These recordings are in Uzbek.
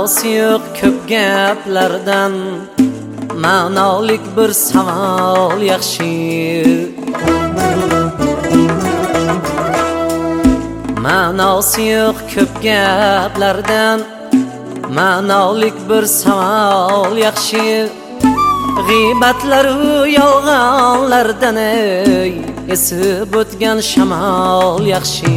ma'nosi yo'q ko'p gaplardan ma'nolik bir savol yaxshi. Ma'nosi yo'q ko'p gaplardan ma'nolik bir savol yaxshi. G'iybatlaru yolg'onlardan esib o'tgan shamol yaxshi.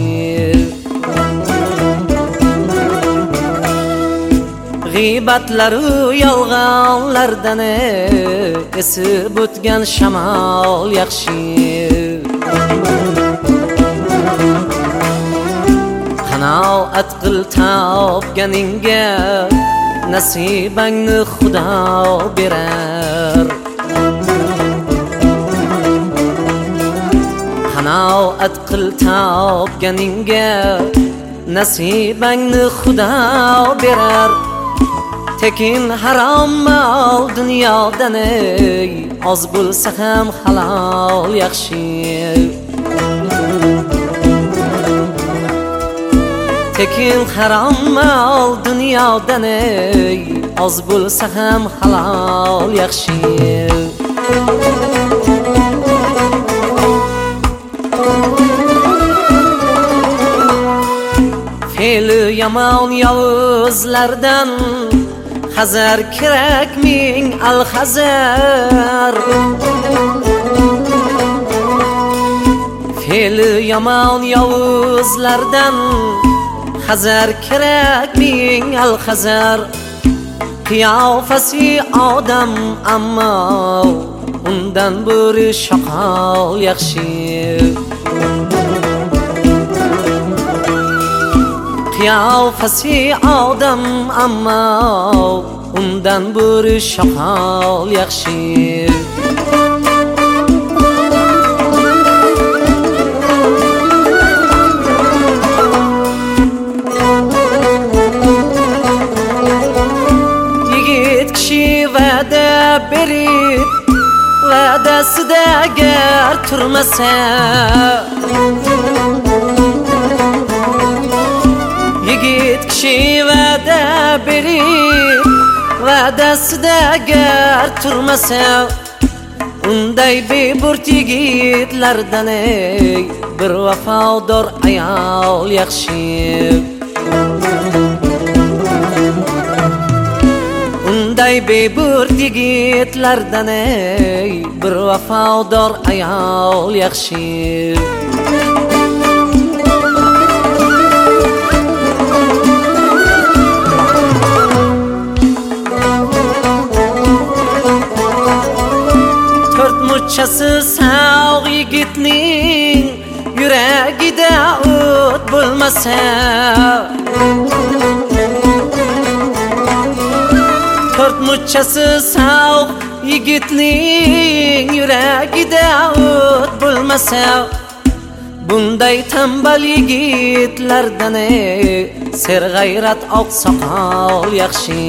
G'iybatlaru yolg'onlardan esib o'tgan shamol yaxshi. Qanoat qil topganingga nasibangni Xudo berar. Qanoat qil topganingga nasibangni Xudo berar. Tekin harom mol dunyodan oz bo'lsa ham halol yaxshi. Tekin harom mol dunyodan oz bo'lsa ham halol yaxshi. Fe'li yomon yovuzlardan hazar kerak ming alhazar. Fe'li yomon yovuzlardan hazar kerak ming alhazar. Qiyofasi odam ammo undan bo'ri shoqol yaxshi. Qiyofasi odam ammo undan bo'ri shoqol yaxshi. Yigit kishi va'da berib va'dasida agar turmasa, yigit kishi va'da berib va'dasida agar turmasa, unday beburt yigitlardan bir vafodor ayol yaxshi. Unday beburt yigitlardan bir vafodor ayol yaxshi. Muchasi sog' yigitning yuragida o't bo'lmasa, to'rt muchasi sog' yigitning yuragida o't bo'lmasa, bunday tambal yigitlardan serg'ayrat oqsoqol yaxshi.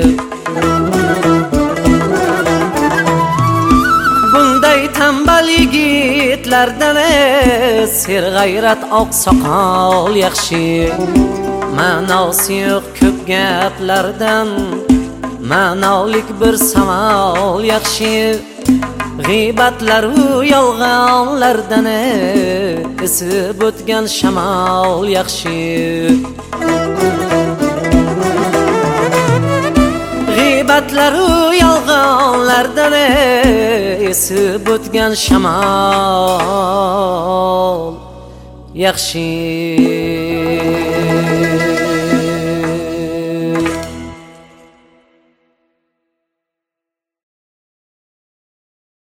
Bunday tambal yigitlardan serg'ayrat oqsoqol yaxshi. Ma'nosi yo'q ko'p gaplardan ma'nolik bir savol yaxshi. G'iybatlaru yolg'onlardan esib o'tgan shamol yaxshi. G'iybatlaru yolg'onlardan esib o'tgan shamol yaxshi.